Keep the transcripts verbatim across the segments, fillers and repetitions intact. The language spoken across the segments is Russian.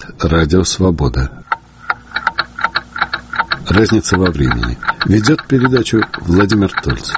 Радио Свобода. Разница во времени. Ведет передачу Владимир Тольц.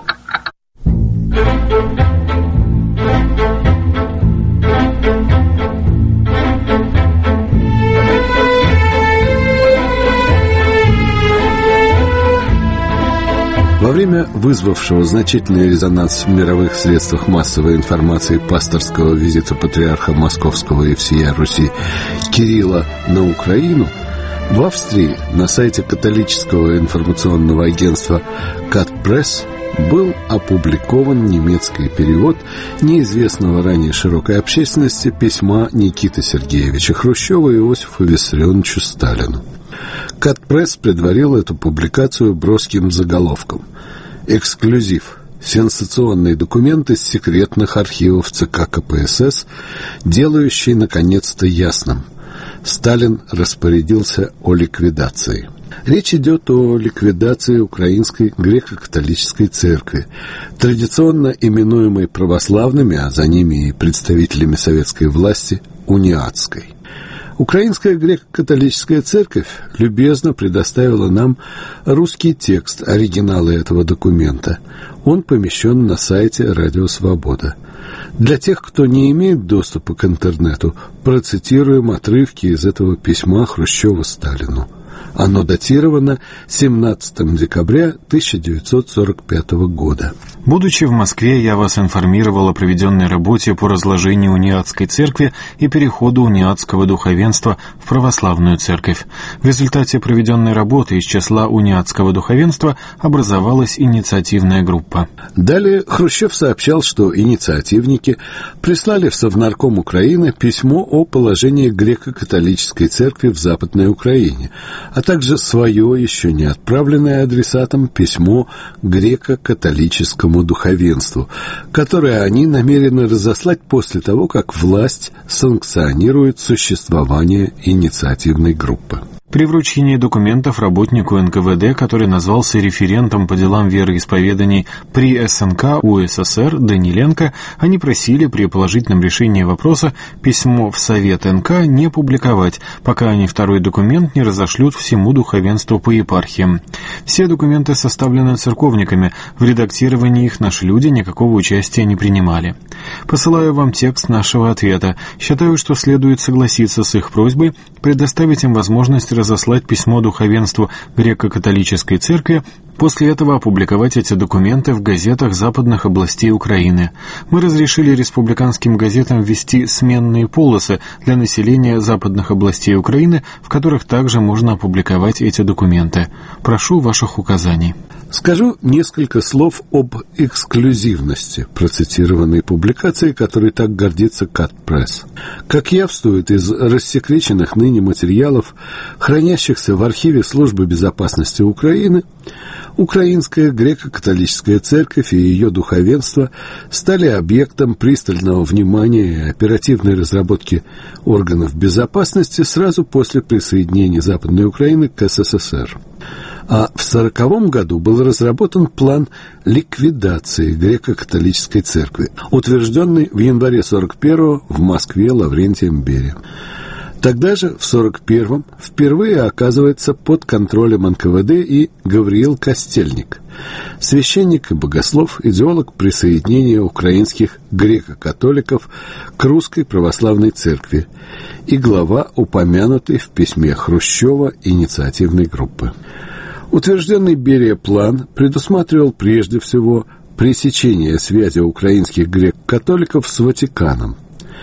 Во время вызвавшего значительный резонанс в мировых средствах массовой информации пасторского визита патриарха Московского и всея Руси Кирилла на Украину, в Австрии на сайте католического информационного агентства «Кат-Пресс» был опубликован немецкий перевод неизвестного ранее широкой общественности письма Никиты Сергеевича Хрущева Иосифу Виссарионовичу Сталину. «Кат-Пресс» предварил эту публикацию броским заголовком: «Эксклюзив. Сенсационный документ из секретных архивов ЦК КПСС, делающий наконец-то ясным: Сталин распорядился о ликвидации». Речь идет о ликвидации Украинской греко-католической церкви, традиционно именуемой православными, а за ними и представителями советской власти, униатской. Украинская греко-католическая церковь любезно предоставила нам русский текст оригинала этого документа. Он помещен на сайте «Радио Свобода». Для тех, кто не имеет доступа к интернету, процитируем отрывки из этого письма Хрущева Сталину. Оно датировано семнадцатого декабря тысяча девятьсот сорок пятого года. Будучи в Москве, я вас информировал о проведенной работе по разложению униатской церкви и переходу униатского духовенства в православную церковь. В результате проведенной работы из числа униатского духовенства образовалась инициативная группа. Далее Хрущев сообщал, что инициативники прислали в Совнарком Украины письмо о положении греко-католической церкви в Западной Украине, а также свое, еще не отправленное адресатам, письмо греко-католическому духовенству, которое они намерены разослать после того, как власть санкционирует существование инициативной группы. При вручении документов работнику эн ка вэ дэ, который назвался референтом по делам вероисповеданий при эс эн ка у эс эс эр Даниленко, они просили при положительном решении вопроса письмо в Совет эн ка не публиковать, пока они второй документ не разошлют всему духовенству по епархиям. Все документы составлены церковниками, в редактировании их наши люди никакого участия не принимали. Посылаю вам текст нашего ответа. Считаю, что следует согласиться с их просьбой, предоставить им возможность разослать письмо духовенству греко-католической церкви, после этого опубликовать эти документы в газетах западных областей Украины. Мы разрешили республиканским газетам ввести сменные полосы для населения западных областей Украины, в которых также можно опубликовать эти документы. Прошу ваших указаний. Скажу несколько слов об эксклюзивности процитированной публикации, которой так гордится Кат-Пресс. Как явствует из рассекреченных ныне материалов, хранящихся в архиве Службы безопасности Украины, Украинская греко-католическая церковь и ее духовенство стали объектом пристального внимания и оперативной разработки органов безопасности сразу после присоединения Западной Украины к эс эс эс эр. А в сороковом году был разработан план ликвидации греко-католической церкви, утвержденный в январе сорок первого в Москве Лаврентием Берием. Тогда же, в сорок первом, впервые оказывается под контролем эн ка вэ дэ и Гавриил Костельник, священник и богослов, идеолог присоединения украинских греко-католиков к русской православной церкви и глава упомянутой в письме Хрущева инициативной группы. Утвержденный Берия план предусматривал прежде всего пресечение связи украинских греко-католиков с Ватиканом.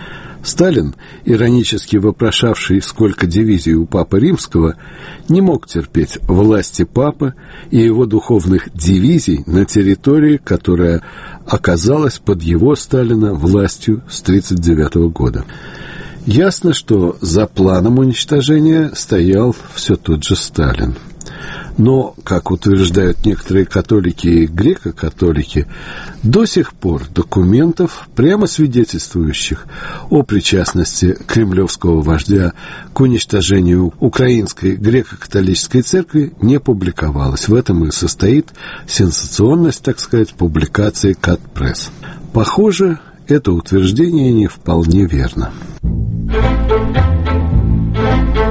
Сталин, иронически вопрошавший, сколько дивизий у Папы Римского, не мог терпеть власти Папы и его духовных дивизий на территории, которая оказалась под его, Сталина, властью с тридцать девятого года. Ясно, что за планом уничтожения стоял все тот же Сталин. Но, как утверждают некоторые католики и греко-католики, до сих пор документов, прямо свидетельствующих о причастности кремлевского вождя к уничтожению Украинской греко-католической церкви, не публиковалось. В этом и состоит сенсационность, так сказать, публикации Кат-Пресс. Похоже, это утверждение не вполне верно.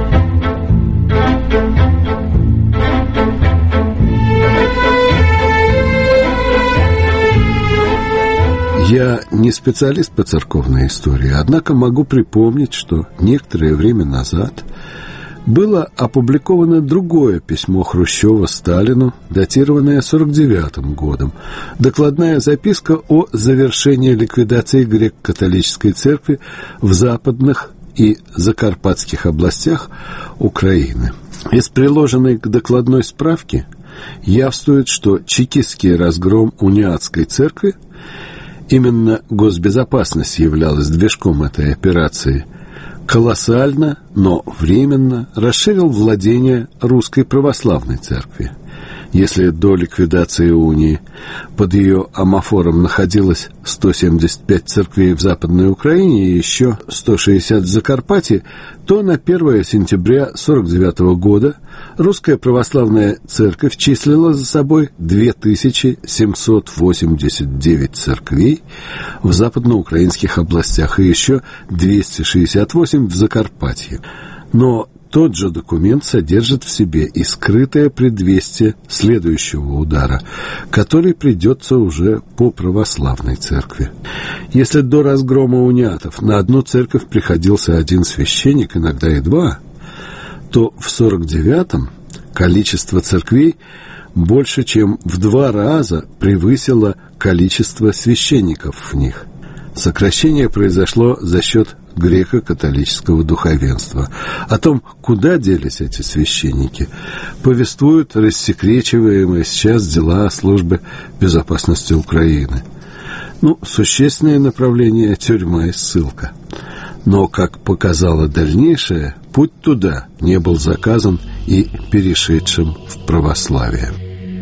Я не специалист по церковной истории, однако могу припомнить, что некоторое время назад было опубликовано другое письмо Хрущева Сталину, датированное сорок девятым годом, докладная записка о завершении ликвидации греко-католической церкви в западных и закарпатских областях Украины. Из приложенной к докладной справки явствует, что чекистский разгром униатской церкви, именно госбезопасность являлась движком этой операции, колоссально, но временно расширил владение Русской Православной Церкви. Если до ликвидации унии под ее омофором находилось сто семьдесят пять церквей в Западной Украине и еще сто шестьдесят в Закарпатье, то на первое сентября сорок девятого года Русская Православная Церковь числила за собой две тысячи семьсот восемьдесят девять церквей в западноукраинских областях и еще двести шестьдесят восемь в Закарпатье. Но тот же документ содержит в себе и скрытое предвестие следующего удара, который придется уже по православной церкви. Если до разгрома униатов на одну церковь приходился один священник, иногда и два, то в сорок девятом количество церквей больше чем в два раза превысило количество священников в них. Сокращение произошло за счет греко-католического духовенства. О том, куда делись эти священники, повествуют рассекречиваемые сейчас дела службы безопасности Украины. Ну, существенное направление – тюрьма и ссылка. Но, как показало дальнейшее, путь туда не был заказан и перешедшим в православие.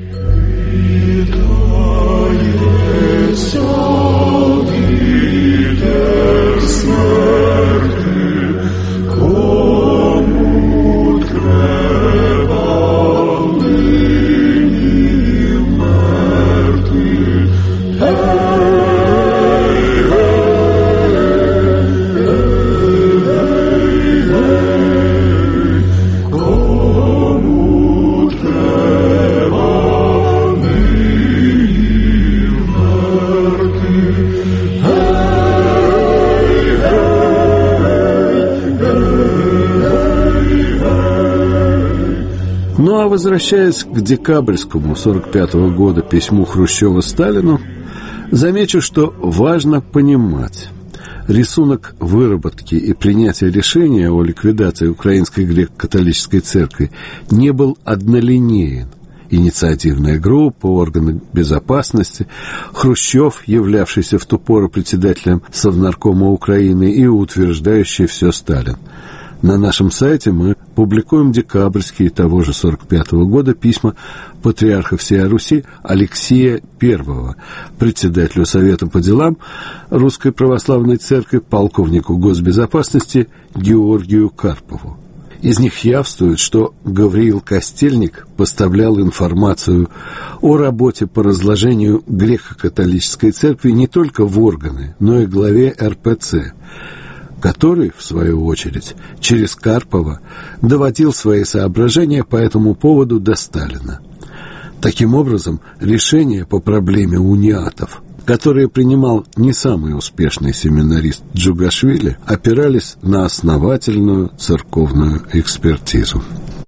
Ну а возвращаясь к декабрьскому сорок пятого года письму Хрущева Сталину, замечу, что важно понимать, рисунок выработки и принятия решения о ликвидации Украинской греко-католической церкви не был однолинеен. Инициативная группа, органы безопасности, Хрущев, являвшийся в ту пору председателем Совнаркома Украины и утверждающий все Сталин. На нашем сайте мы публикуем декабрьские того же сорок пятого года письма патриарха всея Руси Алексия Первого, председателю Совета по делам Русской Православной Церкви, полковнику госбезопасности Георгию Карпову. Из них явствует, что Гавриил Костельник поставлял информацию о работе по разложению греко-католической церкви не только в органы, но и главе эр пэ цэ, который, в свою очередь, через Карпова доводил свои соображения по этому поводу до Сталина. Таким образом, решения по проблеме униатов, которые принимал не самый успешный семинарист Джугашвили, опирались на основательную церковную экспертизу.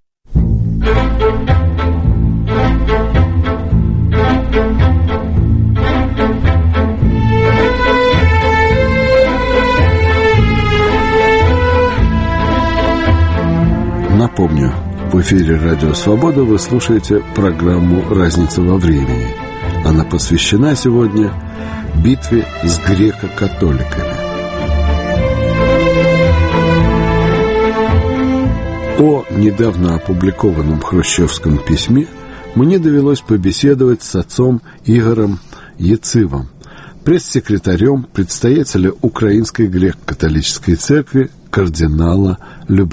Напомню, в эфире «Радио Свобода» вы слушаете программу «Разница во времени». Она посвящена сегодня битве с греко-католиками. О недавно опубликованном хрущевском письме мне довелось побеседовать с отцом Игорем Яцивом, пресс-секретарем предстоятеля Украинской греко-католической церкви кардинала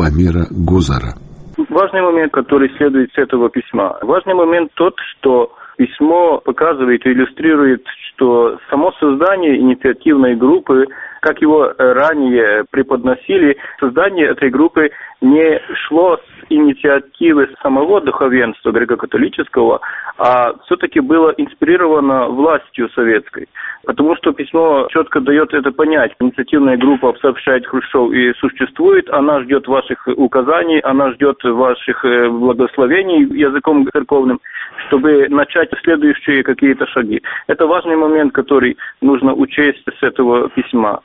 Любомира Гузара. Важный момент, который следует с этого письма. Важный момент тот, что Письмо показывает и иллюстрирует, что само создание инициативной группы, как его ранее преподносили, создание этой группы не шло с инициативы самого духовенства греко-католического, а все-таки было инспирировано властью советской. Потому что письмо четко дает это понять. Инициативная группа, сообщает Хрущев, и существует, она ждет ваших указаний, она ждет ваших благословений языком церковным, чтобы начать следующие какие-то шаги. Это важный момент, который нужно учесть с этого письма.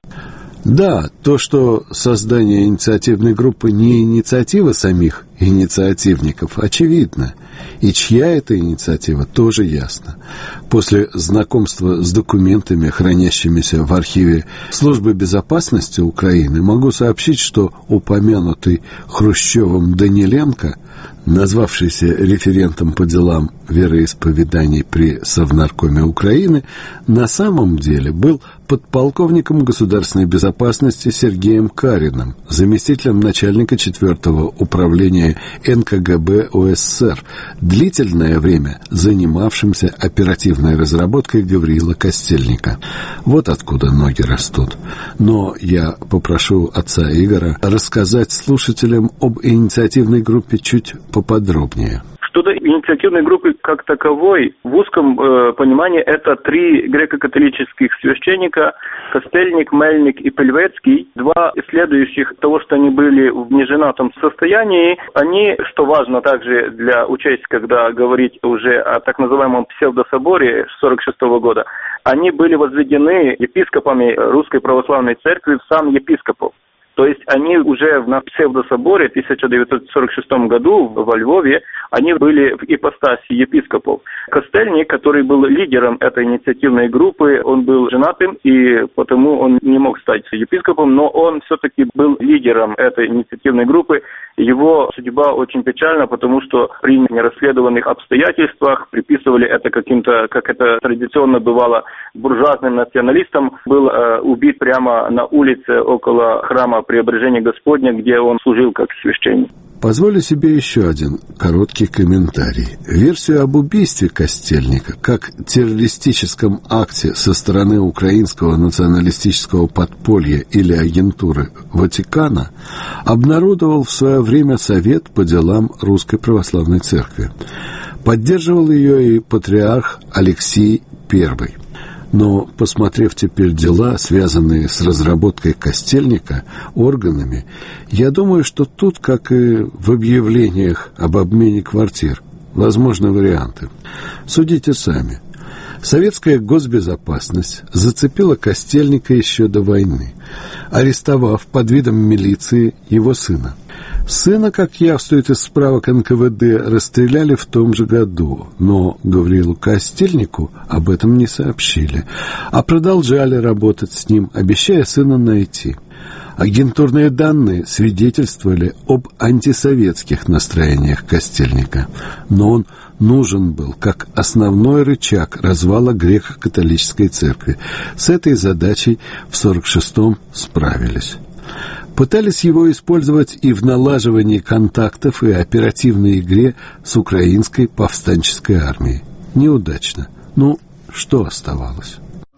Да, то, что создание инициативной группы не инициатива самих инициативников, очевидно. И чья это инициатива, тоже ясно. После знакомства с документами, хранящимися в архиве Службы безопасности Украины, могу сообщить, что упомянутый Хрущевым Даниленко, назвавшийся референтом по делам вероисповеданий при Совнаркоме Украины, на самом деле был подполковником государственной безопасности Сергеем Кариным, заместителем начальника четвертого управления эн ка гэ бэ о эс эс эр, длительное время занимавшимся оперативной разработкой Гавриила Костельника. Вот откуда ноги растут. Но я попрошу отца Игоря рассказать слушателям об инициативной группе чуть поподробнее. Что до инициативной группы как таковой, в узком э, понимании это три греко-католических священника, Костельник, Мельник и Пельвецкий, два следующих того, что они были в неженатом состоянии. Они, что важно также для учесть, когда говорить уже о так называемом псевдособоре сорок шестого года, они были возведены епископами Русской Православной Церкви в сан епископов. То есть они уже на псевдособоре в тысяча девятьсот сорок шестом году во Львове, они были в ипостаси епископов. Костельник, который был лидером этой инициативной группы, он был женатым, и потому он не мог стать епископом, но он все-таки был лидером этой инициативной группы. Его судьба очень печальна, потому что при нерасследованных обстоятельствах приписывали это каким-то, как это традиционно бывало, буржуазным националистам, был э, убит прямо на улице около храма Преображения Господня, где он служил как священник. Позволю себе еще один короткий комментарий. Версию об убийстве Костельника как террористическом акте со стороны украинского националистического подполья или агентуры Ватикана обнародовал в свое время Совет по делам Русской Православной Церкви. Поддерживал ее и патриарх Алексий Первый. Но, посмотрев теперь дела, связанные с разработкой Костельника органами, я думаю, что тут, как и в объявлениях об обмене квартир, возможны варианты. Судите сами. Советская госбезопасность зацепила Костельника еще до войны, арестовав под видом милиции его сына. Сына, как явствует из справок эн ка вэ дэ, расстреляли в том же году, но Гавриилу Костельнику об этом не сообщили, а продолжали работать с ним, обещая сына найти. Агентурные данные свидетельствовали об антисоветских настроениях Костельника, но он нужен был как основной рычаг развала греко-католической церкви. С этой задачей в сорок шестом справились. Пытались его использовать и в налаживании контактов и оперативной игре с украинской повстанческой армией. Неудачно. Ну, что оставалось?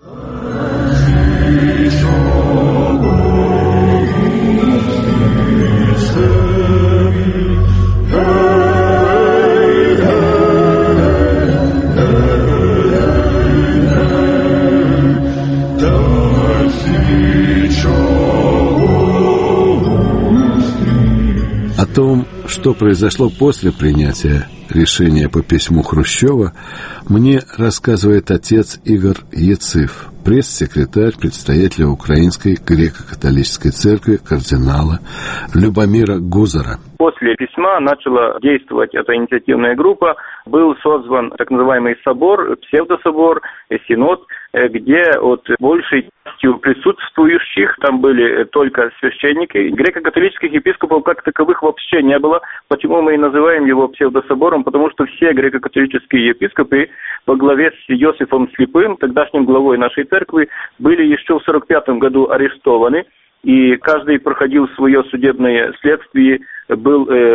О том, что произошло после принятия решения по письму Хрущева, мне рассказывает отец Игорь Яцив, пресс-секретарь предстоятеля Украинской греко-католической церкви кардинала Любомира Гузара. После письма начала действовать эта инициативная группа. Был созван так называемый собор, псевдособор, синод, где от большей частью присутствующих, там были только священники, греко-католических епископов как таковых вообще не было. Почему мы и называем его псевдособором? Потому что все греко-католические епископы во главе с Иосифом Слепым, тогдашним главой нашей церкви, были еще в сорок пятом году арестованы. И каждый проходил свое судебное следствие, был э, в той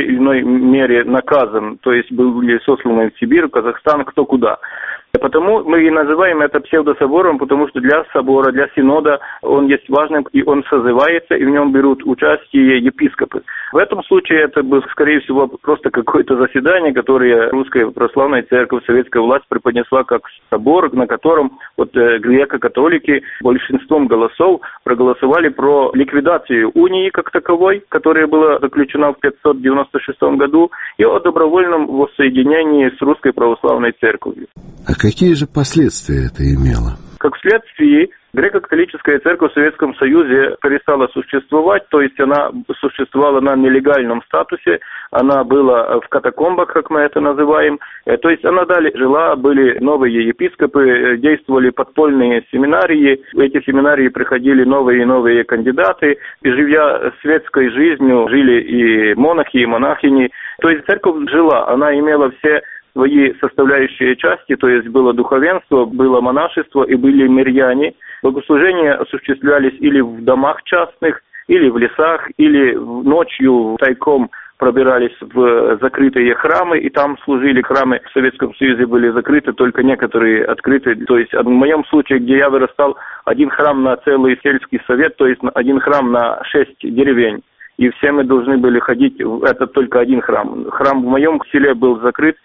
той или иной мере наказан, то есть были сосланы в Сибирь, в Казахстан, кто куда. Потому мы и называем это псевдособором, потому что для собора, для синода он есть важным, и он созывается, и в нем берут участие епископы. В этом случае это было, скорее всего, просто какое-то заседание, которое Русская Православная Церковь, советская власть преподнесла как собор, на котором вот греко-католики большинством голосов проголосовали про ликвидацию унии как таковой, которая была заключена в пятьсот девяносто шестом году, и о добровольном воссоединении с Русской Православной Церковью. А какие же последствия это имело? Как следствие, греко-католическая церковь в Советском Союзе перестала существовать, то есть она существовала на нелегальном статусе, она была в катакомбах, как мы это называем, то есть она далее жила, были новые епископы, действовали подпольные семинарии, в эти семинарии приходили новые и новые кандидаты, и живя светской жизнью, жили и монахи, и монахини, то есть церковь жила, она имела все свои составляющие части, то есть было духовенство, было монашество и были миряне. Богослужения осуществлялись или в домах частных, или в лесах, или ночью тайком пробирались в закрытые храмы, и там служили. Храмы в Советском Союзе были закрыты, только некоторые открыты. То есть в моем случае, где я вырастал, один храм на целый сельский совет, то есть один храм на шесть деревень. И все мы должны были ходить, это только один храм. Храм в моем селе был закрыт,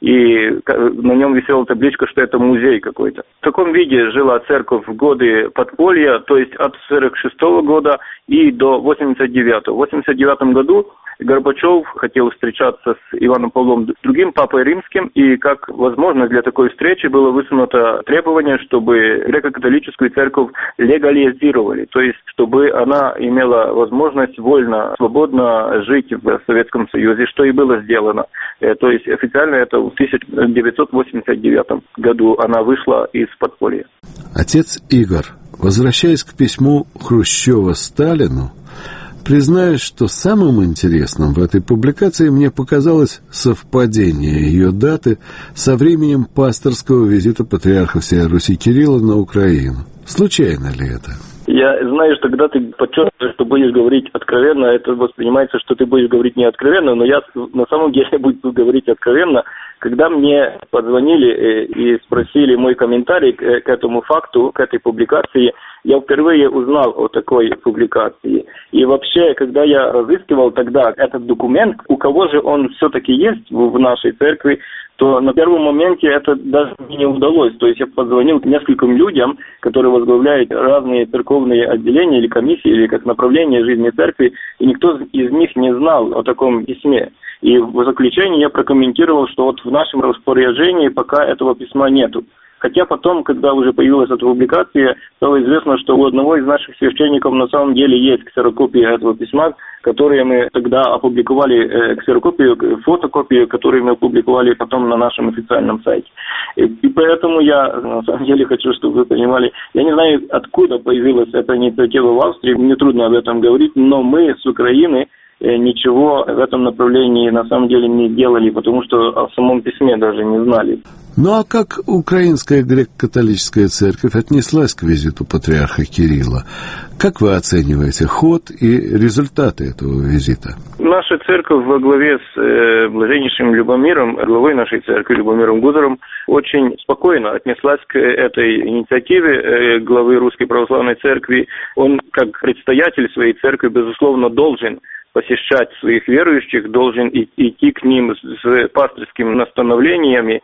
и на нем висела табличка, что это музей какой-то. В таком виде жила церковь в годы подполья, то есть от сорок шестого года и до восемьдесят девятого. В восемьдесят девятом году Горбачев хотел встречаться с Иваном Павлом другим, Папой Римским, и как возможность для такой встречи было высунуто требование, чтобы греко-католическую церковь легализировали, то есть чтобы она имела возможность вольно, свободно жить в Советском Союзе, что и было сделано. То есть официально это в тысяча девятьсот восемьдесят девятом году она вышла из подполья. Отец Игорь, возвращаясь к письму Хрущева Сталину, признаюсь, что самым интересным в этой публикации мне показалось совпадение ее даты со временем пасторского визита патриарха всей Руси Кирилла на Украину. Случайно ли это? Я знаю, что когда ты подчеркиваешь, что будешь говорить откровенно, это воспринимается, что ты будешь говорить не откровенно, но я на самом деле буду говорить откровенно. Когда мне позвонили и спросили мой комментарий к этому факту, к этой публикации, я впервые узнал о такой публикации. И вообще, когда я разыскивал тогда этот документ, у кого же он все-таки есть в нашей церкви, то на первом моменте это даже не удалось. То есть я позвонил нескольким людям, которые возглавляют разные церковные отделения или комиссии, или как направление жизни церкви, и никто из них не знал о таком письме. И в заключении я прокомментировал, что вот в нашем распоряжении пока этого письма нету. Хотя потом, когда уже появилась эта публикация, стало известно, что у одного из наших священников на самом деле есть ксерокопия этого письма, которые мы тогда опубликовали, э, ксерокопию, фотокопию, которую мы опубликовали потом на нашем официальном сайте. И, и поэтому я на самом деле хочу, чтобы вы понимали, я не знаю, откуда появилась эта инициатива в Австрии, мне трудно об этом говорить, но мы с Украины ничего в этом направлении на самом деле не делали, потому что о самом письме даже не знали. Ну а как Украинская греко-католическая церковь отнеслась к визиту патриарха Кирилла? Как вы оцениваете ход и результаты этого визита? Наша церковь во главе с э, блаженнейшим Любомиром, главой нашей церкви Любомиром Гузаром, очень спокойно отнеслась к этой инициативе э, главы Русской Православной Церкви. Он, как предстоятель своей церкви, безусловно, должен посещать своих верующих, должен идти к ним с пасторскими наставлениями.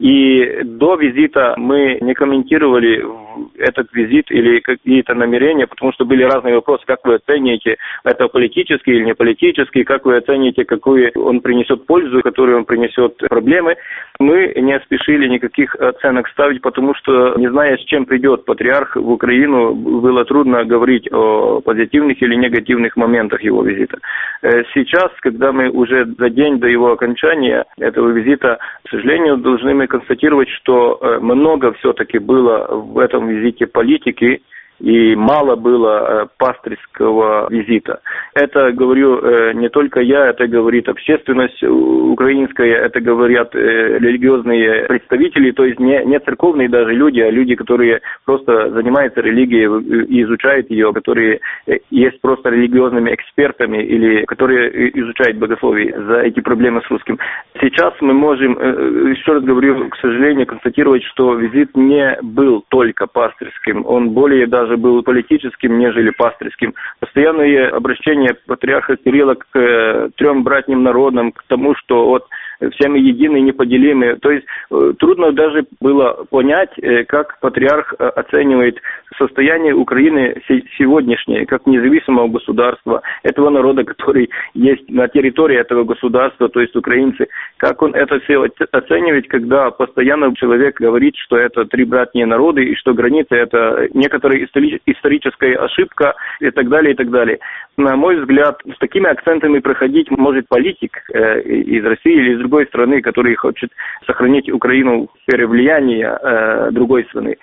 И до визита мы не комментировали этот визит или какие-то намерения, потому что были разные вопросы, как вы оцениваете, это политический или не политический, как вы оцениваете, какую он принесет пользу, какую он принесет проблемы. Мы не спешили никаких оценок ставить, потому что, не зная, с чем придет патриарх в Украину, было трудно говорить о позитивных или негативных моментах его визита. Сейчас, когда мы уже за день до его окончания этого визита, к сожалению, должны мы констатировать, что много все-таки было в этом визите политики, и мало было пастырского визита. Это говорю не только я, это говорит общественность украинская, это говорят религиозные представители, то есть не, не церковные даже люди, а люди, которые просто занимаются религией и изучают ее, которые есть просто религиозными экспертами или которые изучают богословие за эти проблемы с русским. Сейчас мы можем, еще раз говорю, к сожалению, констатировать, что визит не был только пастырским, он более даже был политическим, нежели пастырским. Постоянные обращения патриарха Кирилла к э, трем братним народам, к тому, что вот все мы едины, неподелимы. То есть э, трудно даже было понять, э, как патриарх э, оценивает состояние Украины се- сегодняшнее, как независимого государства, этого народа, который есть на территории этого государства, то есть украинцы. Как он это все оценивает, когда постоянно человек говорит, что это три братние народы и что границы это некоторая истори- историческая ошибка и так далее, и так далее. На мой взгляд, с такими акцентами проходить может политик э, из России или из другой страны, который хочет сохранить Украину в сфере влияния э, другой страны.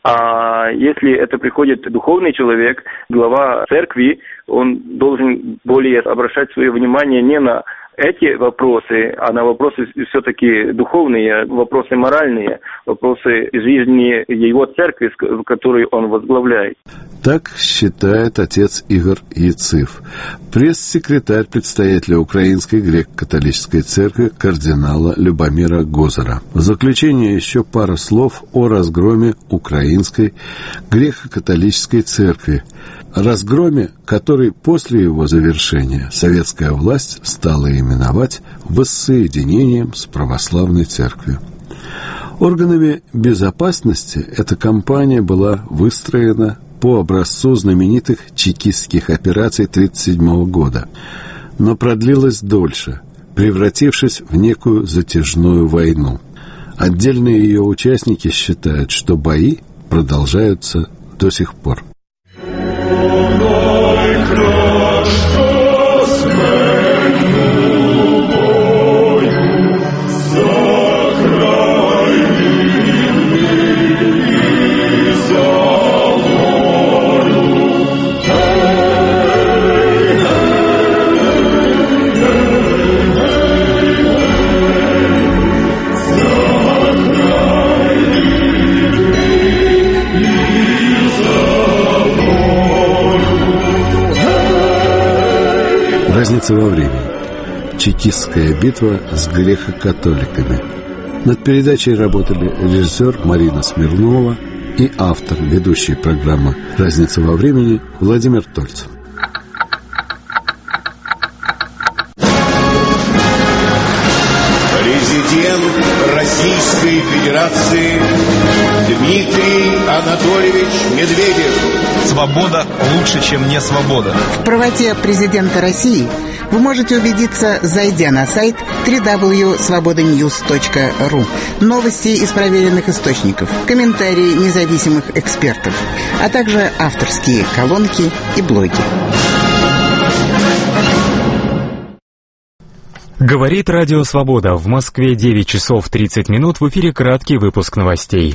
А если это приходит духовный человек, глава церкви, он должен более обращать свое внимание не на эти вопросы, а на вопросы все-таки духовные, вопросы моральные, вопросы жизни его церкви, которую он возглавляет. Так считает отец Игорь Яцив, пресс-секретарь представителя Украинской греко-католической церкви кардинала Любомира Гозера. В заключение еще пара слов о разгроме Украинской греко-католической церкви. Разгроме, который после его завершения советская власть стала именовать воссоединением с православной церковью. Органами безопасности эта кампания была выстроена по образцу знаменитых чекистских операций тысяча девятьсот тридцать седьмого года, но продлилась дольше, превратившись в некую затяжную войну. Отдельные ее участники считают, что бои продолжаются до сих пор. Разница во времени. Чекистская битва с греко-католиками. Над передачей работали режиссер Марина Смирнова и автор ведущей программы «Разница во времени» Владимир Тольцев. Президент Российской Федерации Дмитрий Анатольевич Медведев. Свобода лучше, чем не свобода. В правоте президента России вы можете убедиться, зайдя на сайт дабл ю дабл ю дабл ю точка свобода ньюс точка ру. Новости из проверенных источников, комментарии независимых экспертов, а также авторские колонки и блоги. Говорит Радио Свобода. В Москве девять часов тридцать минут. В эфире краткий выпуск новостей.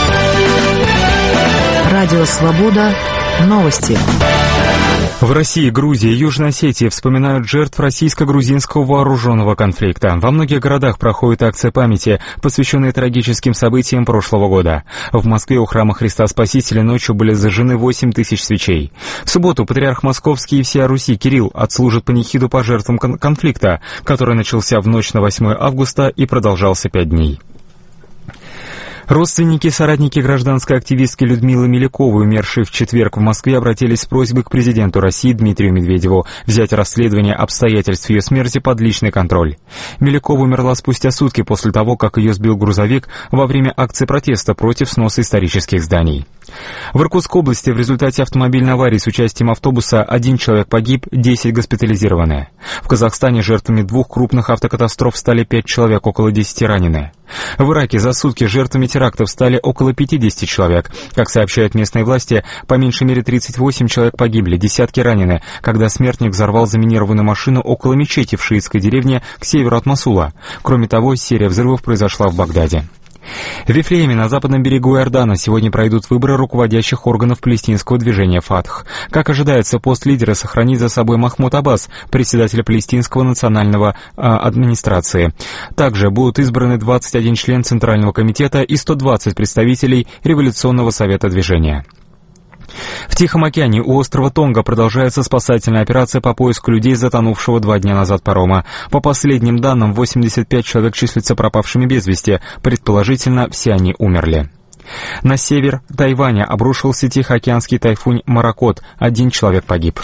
Радио Свобода. Новости. В России, Грузии и Южной Осетии вспоминают жертв российско-грузинского вооруженного конфликта. Во многих городах проходит акция памяти, посвященная трагическим событиям прошлого года. В Москве у храма Христа Спасителя ночью были зажжены восемь тысяч свечей. В субботу патриарх Московский и всея Руси Кирилл отслужит панихиду по жертвам кон- конфликта, который начался в ночь на восьмое августа и продолжался пять дней. Родственники и соратники гражданской активистки Людмилы Миляковой, умершей в четверг в Москве, обратились с просьбой к президенту России Дмитрию Медведеву взять расследование обстоятельств ее смерти под личный контроль. Милякова умерла спустя сутки после того, как ее сбил грузовик во время акции протеста против сноса исторических зданий. В Иркутской области в результате автомобильной аварии с участием автобуса один человек погиб, десять госпитализированы. В Казахстане жертвами двух крупных автокатастроф стали пять человек, около десяти ранены. В Ираке за сутки жертвами терактов стали около пятидесяти человек. Как сообщают местные власти, по меньшей мере тридцать восемь человек погибли, десятки ранены, когда смертник взорвал заминированную машину около мечети в шиитской деревне к северу от Мосула. Кроме того, серия взрывов произошла в Багдаде. В Вифлееме на западном берегу Иордана сегодня пройдут выборы руководящих органов палестинского движения «Фатх». Как ожидается, пост лидера сохранит за собой Махмуд Аббас, председателя палестинского национального а, администрации. Также будут избраны двадцать один член Центрального комитета и сто двадцать представителей Революционного совета движения. В Тихом океане у острова Тонга продолжается спасательная операция по поиску людей, затонувшего два дня назад парома. По последним данным, восемьдесят пять человек числятся пропавшими без вести. Предположительно, все они умерли. На север Тайваня обрушился тихоокеанский тайфун «Моракот». Один человек погиб.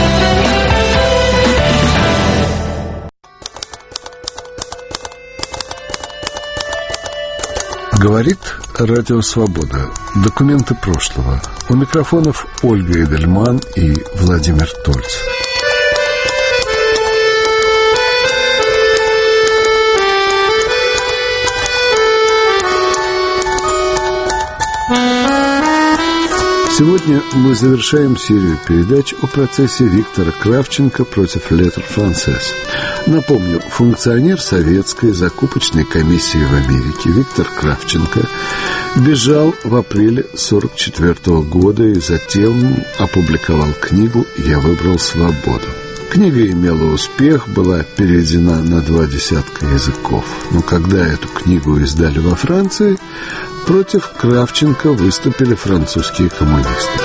Говорит Радио Свобода. Документы прошлого. У микрофонов Ольга Эдельман и Владимир Тольц. Сегодня мы завершаем серию передач о процессе Виктора Кравченко против Lettre Française. Напомню, функционер советской закупочной комиссии в Америке Виктор Кравченко бежал в апреле сорок четвёртого года и затем опубликовал книгу «Я выбрал свободу». Книга имела успех, была переведена на два десятка языков. Но когда эту книгу издали во Франции, против Кравченко выступили французские коммунисты.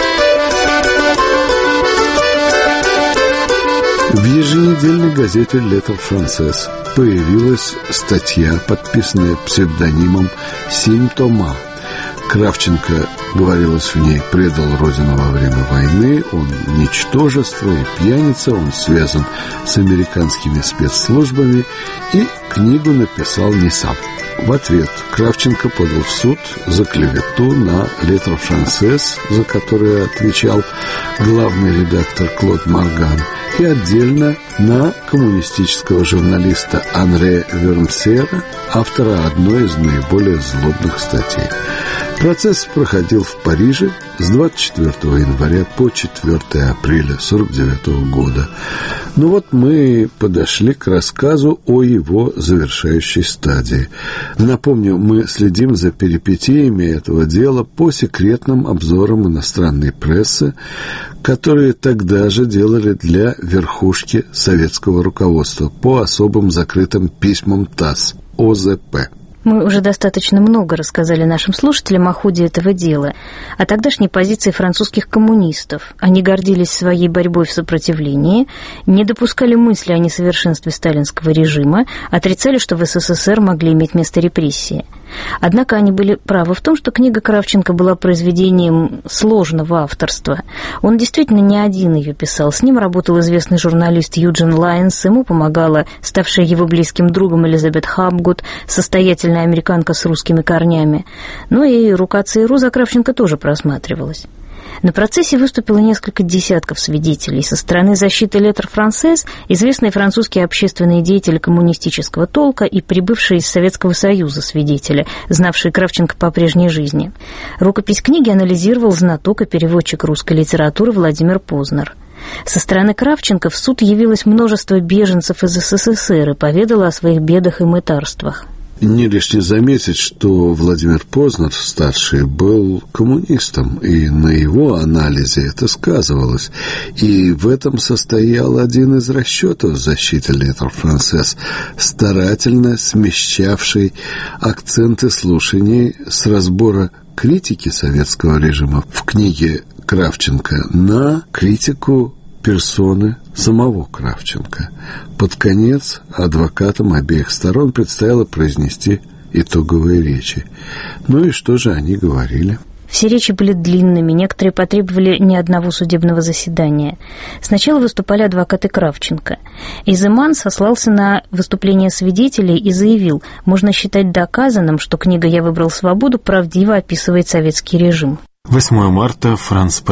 В еженедельной газете «Lettre Française» появилась статья, подписанная псевдонимом «Синь Тома». Кравченко, говорилось в ней, предал родину во время войны, он ничтожество и пьяница, он связан с американскими спецслужбами, и книгу написал не сам. В ответ Кравченко подал в суд за клевету на Lettre Française, за которую отвечал главный редактор Клод Марган, и отдельно на коммунистического журналиста Анре Вермсера, автора одной из наиболее злобных статей. Процесс проходил в Париже с двадцать четвёртого января по четвёртого апреля сорок девятого года. Ну вот мы подошли к рассказу о его завершающей стадии. Напомню, мы следим за перипетиями этого дела по секретным обзорам иностранной прессы, которые тогда же делали для верхушки советского руководства по особым закрытым письмам ТАСС, О З П. Мы уже достаточно много рассказали нашим слушателям о ходе этого дела, о тогдашней позиции французских коммунистов. Они гордились своей борьбой в сопротивлении, не допускали мысли о несовершенстве сталинского режима, отрицали, что в С С С Р могли иметь место репрессии. Однако они были правы в том, что книга Кравченко была произведением сложного авторства. Он действительно не один ее писал. С ним работал известный журналист Юджин Лайнс, ему помогала ставшая его близким другом Элизабет Хапгуд, состоятельная американка с русскими корнями. Но и рука ЦРУ за Кравченко тоже просматривалась. На процессе выступило несколько десятков свидетелей. Со стороны защиты Lettre Française известные французские общественные деятели коммунистического толка и прибывшие из Советского Союза свидетели, знавшие Кравченко по прежней жизни. Рукопись книги анализировал знаток и переводчик русской литературы Владимир Познер. Со стороны Кравченко в суд явилось множество беженцев из С С С Р и поведало о своих бедах и мытарствах. Не лишне заметить, что Владимир Познер, старший, был коммунистом, и на его анализе это сказывалось. И в этом состоял один из расчетов защиты Lettre Française, старательно смещавший акценты слушаний с разбора критики советского режима в книге Кравченко на критику персоны самого Кравченко. Под конец адвокатам обеих сторон предстояло произнести итоговые речи. Ну и что же они говорили? Все речи были длинными, некоторые потребовали ни одного судебного заседания. Сначала выступали адвокаты Кравченко. Изыман сослался на выступление свидетелей и заявил, можно считать доказанным, что книга «Я выбрал свободу» правдиво описывает советский режим. восьмое марта, Франс Пресс.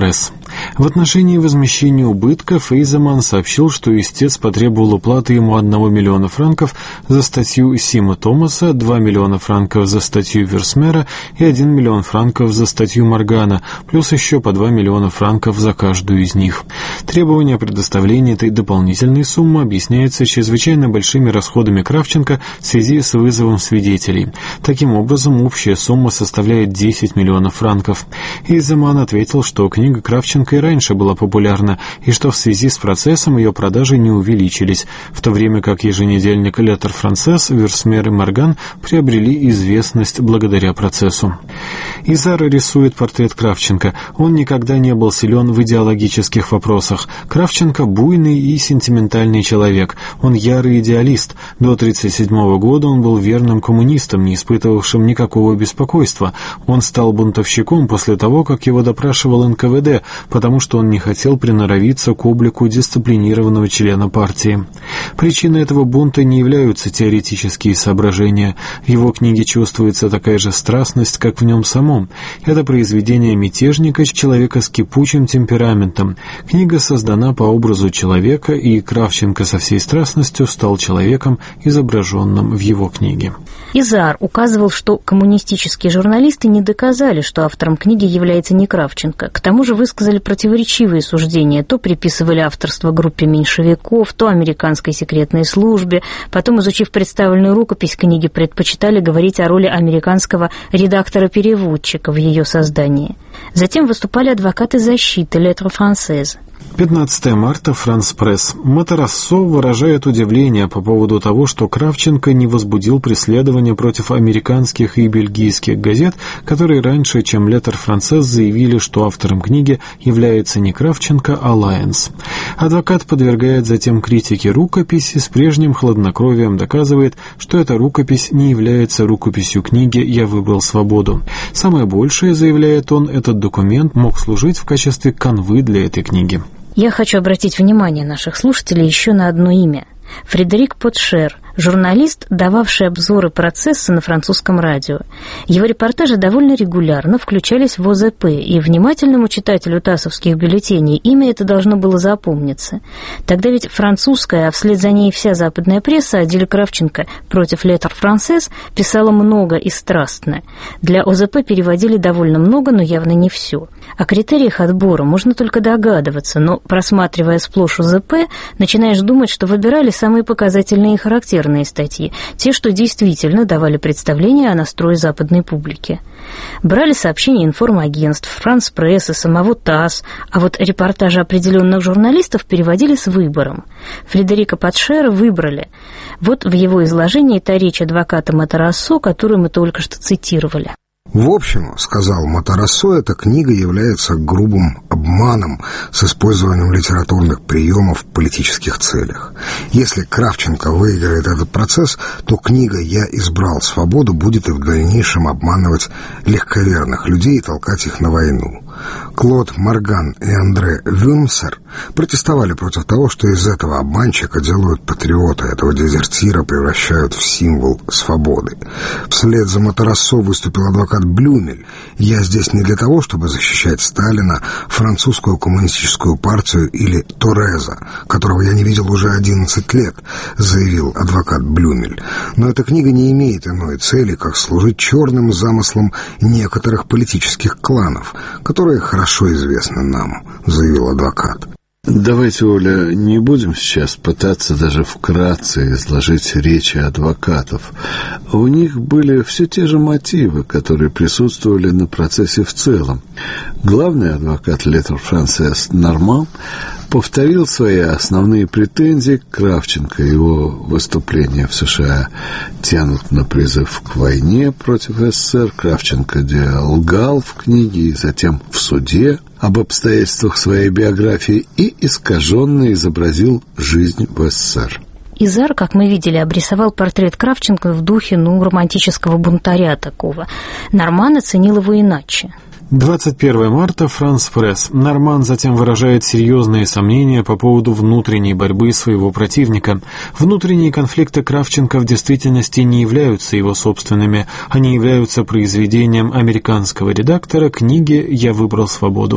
В отношении возмещения убытков Эйземан сообщил, что истец потребовал уплаты ему одного миллиона франков за статью Сима Томаса, два миллиона франков за статью Версмера и один миллион франков за статью Моргана, плюс еще по два миллиона франков за каждую из них. Требование о предоставлении этой дополнительной суммы объясняется чрезвычайно большими расходами Кравченко в связи с вызовом свидетелей. Таким образом, общая сумма составляет десять миллионов франков. Эйземан ответил, что книга Кравченко и раньше была популярна, и что в связи с процессом ее продажи не увеличились, в то время как еженедельник «Летер Франсес», Версмер и Морган приобрели известность благодаря процессу. Изар рисует портрет Кравченко. Он никогда не был силен в идеологических вопросах. Кравченко – буйный и сентиментальный человек. Он ярый идеалист. До тридцать седьмого года он был верным коммунистом, не испытывавшим никакого беспокойства. Он стал бунтовщиком после того, как его допрашивал эн ка вэ дэ, потому что он не хотел приноровиться к облику дисциплинированного члена партии. Причиной этого бунта не являются теоретические соображения. В его книге чувствуется такая же страстность, как в нем самом. Это произведение мятежника, человека с кипучим темпераментом. Книга создана по образу человека, и Кравченко со всей страстностью стал человеком, изображенным в его книге. Изар указывал, что коммунистические журналисты не доказали, что автором книги является не Кравченко. К тому же высказали противоречивые суждения. То приписывали авторство группе меньшевиков, то американской секретной службе. Потом, изучив представленную рукопись книги, предпочитали говорить о роли американского редактора-переводчика в ее создании. Затем выступали адвокаты защиты «Летер Франсез». пятнадцатого марта, Франс Пресс. Матарассо выражает удивление по поводу того, что Кравченко не возбудил преследование против американских и бельгийских газет, которые раньше, чем Летер Франсез, заявили, что автором книги является не Кравченко, а Лайенс. Адвокат подвергает затем критике рукопись и с прежним хладнокровием доказывает, что эта рукопись не является рукописью книги «Я выбрал свободу». Самое большее, заявляет он, этот документ мог служить в качестве канвы для этой книги. Я хочу обратить внимание наших слушателей еще на одно имя. Фредерик Потшер, журналист, дававший обзоры процесса на французском радио. Его репортажи довольно регулярно включались в о зэ пэ, и внимательному читателю тассовских бюллетеней имя это должно было запомниться. Тогда ведь французская, а вслед за ней вся западная пресса о деле Кравченко против «Летер Франсез» писала много и страстно. Для о зэ пэ переводили довольно много, но явно не все. О критериях отбора можно только догадываться, но, просматривая сплошь о зэ пэ, начинаешь думать, что выбирали самые показательные и характерные статьи, те, что действительно давали представление о настрое западной публики. Брали сообщения информагентств, Франс Пресс и самого ТАСС, а вот репортажи определенных журналистов переводили с выбором. Фредерика Потшера выбрали. Вот в его изложении та речь адвоката Матарассо, которую мы только что цитировали. В общем, сказал Матарассо, эта книга является грубым обманом с использованием литературных приемов в политических целях. Если Кравченко выиграет этот процесс, то книга «Я избрал свободу» будет и в дальнейшем обманывать легковерных людей и толкать их на войну. Клод Морган и Андре Вюнсер протестовали против того, что из этого обманщика делают патриота, этого дезертира превращают в символ свободы. Вслед за Матарассо выступил адвокат Блюмель. «Я здесь не для того, чтобы защищать Сталина, французскую коммунистическую партию или Тореза, которого я не видел уже одиннадцать лет», заявил адвокат Блюмель. «Но эта книга не имеет иной цели, как служить черным замыслам некоторых политических кланов, которые хорошо известны нам», заявил адвокат. Давайте, Оля, не будем сейчас пытаться даже вкратце изложить речи адвокатов. У них были все те же мотивы, которые присутствовали на процессе в целом. Главный адвокат «Летер Франсез» Норман повторил свои основные претензии к Кравченко. Его выступления в США тянут на призыв к войне против эс эс эс эр. Кравченко лгал в книге и затем в суде об обстоятельствах своей биографии и искаженно изобразил жизнь в эс эс эс эр. Изар, как мы видели, обрисовал портрет Кравченко в духе, ну, романтического бунтаря такого. Норман оценил его иначе. двадцать первого марта, Франс Пресс. Норман затем выражает серьезные сомнения по поводу внутренней борьбы своего противника. Внутренние конфликты Кравченко в действительности не являются его собственными, они являются произведением американского редактора книги «Я выбрал свободу».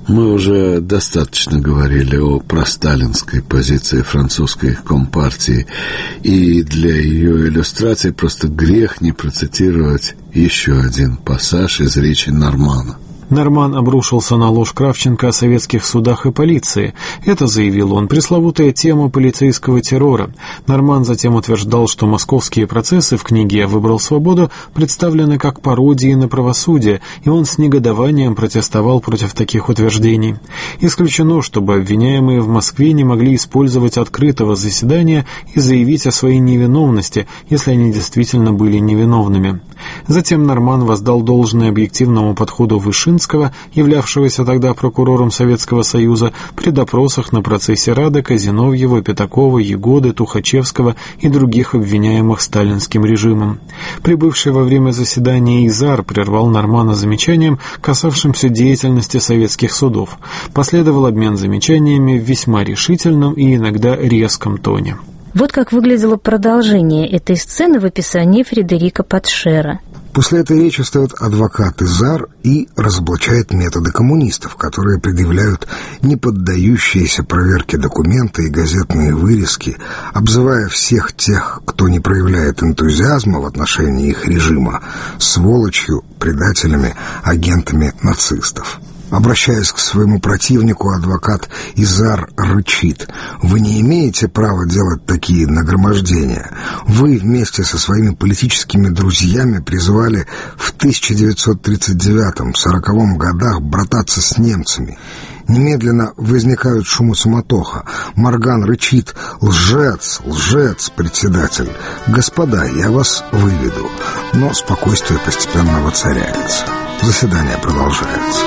Мы уже достаточно говорили о просталинской позиции французской компартии, и для ее иллюстрации просто грех не процитировать еще один пассаж из речи Нормана. Норман обрушился на ложь Кравченко о советских судах и полиции. Это, заявил он, пресловутая тема полицейского террора. Норман затем утверждал, что московские процессы в книге «Я выбрал свободу» представлены как пародии на правосудие, и он с негодованием протестовал против таких утверждений. Исключено, чтобы обвиняемые в Москве не могли использовать открытого заседания и заявить о своей невиновности, если они действительно были невиновными. Затем Норман воздал должное объективному подходу Вышинского, являвшегося тогда прокурором Советского Союза, при допросах на процессе Радека, Зиновьева, Пятакова, Ягоды, Тухачевского и других обвиняемых сталинским режимом. Прибывший во время заседания Изар прервал Нормана замечанием, касавшимся деятельности советских судов. Последовал обмен замечаниями в весьма решительном и иногда резком тоне. Вот как выглядело продолжение этой сцены в описании Фредерика Патшера. После этой речи встает адвокат Изар и разоблачает методы коммунистов, которые предъявляют неподдающиеся проверке документы и газетные вырезки, обзывая всех тех, кто не проявляет энтузиазма в отношении их режима, сволочью, предателями, агентами нацистов. Обращаясь к своему противнику, адвокат Изар рычит: «Вы не имеете права делать такие нагромождения. Вы вместе со своими политическими друзьями призвали в тысяча девятьсот тридцать девятом — сороковом годах брататься с немцами». Немедленно возникают шум и суматоха. Морган рычит: «Лжец, лжец, председатель! Господа, я вас выведу». Но спокойствие постепенно воцаряется. Заседание продолжается.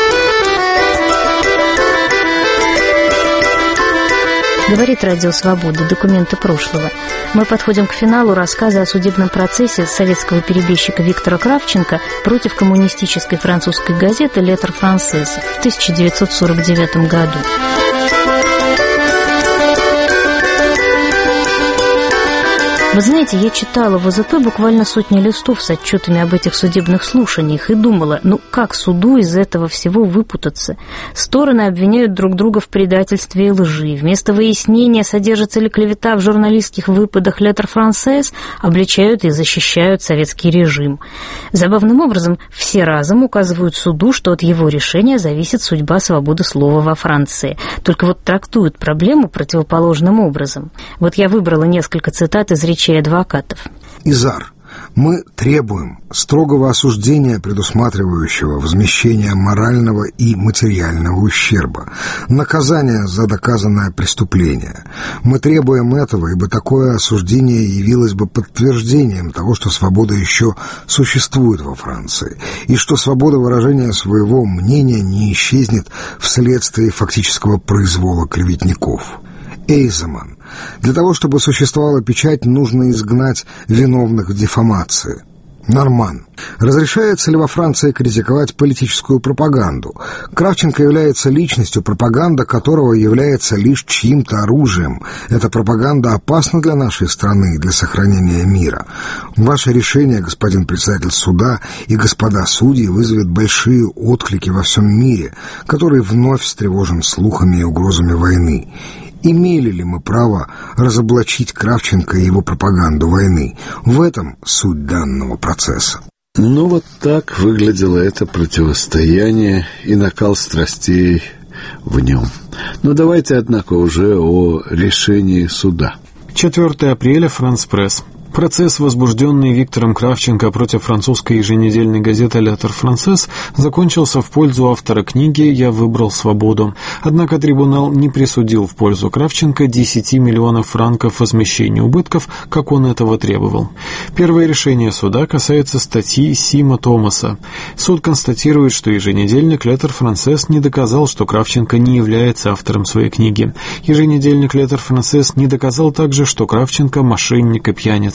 Говорит Радио Свобода, документы прошлого. Мы подходим к финалу рассказа о судебном процессе советского перебежчика Виктора Кравченко против коммунистической французской газеты «Летр Франсез» в тысяча девятьсот сорок девятом году. Вы знаете, я читала в ОЗП буквально сотни листов с отчетами об этих судебных слушаниях и думала, ну как суду из этого всего выпутаться? Стороны обвиняют друг друга в предательстве и лжи. Вместо выяснения, содержится ли клевета в журналистских выпадах «Летр Франсез», обличают и защищают советский режим. Забавным образом, все разом указывают суду, что от его решения зависит судьба свободы слова во Франции. Только вот трактуют проблему противоположным образом. Вот я выбрала несколько цитат из речи адвокатов. Изар, мы требуем строгого осуждения, предусматривающего возмещение морального и материального ущерба, наказание за доказанное преступление. Мы требуем этого, ибо такое осуждение явилось бы подтверждением того, что свобода еще существует во Франции, и что свобода выражения своего мнения не исчезнет вследствие фактического произвола клеветников. Эйземан. Для того, чтобы существовала печать, нужно изгнать виновных в дефамации. Норман. Разрешается ли во Франции критиковать политическую пропаганду? Кравченко является личностью, пропаганда которого является лишь чьим-то оружием. Эта пропаганда опасна для нашей страны и для сохранения мира. Ваше решение, господин председатель суда и господа судьи, вызовет большие отклики во всем мире, который вновь встревожен слухами и угрозами войны. Имели ли мы право разоблачить Кравченко и его пропаганду войны? В этом суть данного процесса. Ну вот так выглядело это противостояние и накал страстей в нем. Но давайте, однако, уже о решении суда. четвёртого апреля, Франс Пресс. Процесс, возбужденный Виктором Кравченко против французской еженедельной газеты «Летр Франсез», закончился в пользу автора книги «Я выбрал свободу». Однако трибунал не присудил в пользу Кравченко десяти миллионов франков возмещения убытков, как он этого требовал. Первое решение суда касается статьи Сима Томаса. Суд констатирует, что еженедельник «Летр Франсез» не доказал, что Кравченко не является автором своей книги. Еженедельник «Летр Франсез» не доказал также, что Кравченко – мошенник и пьяница.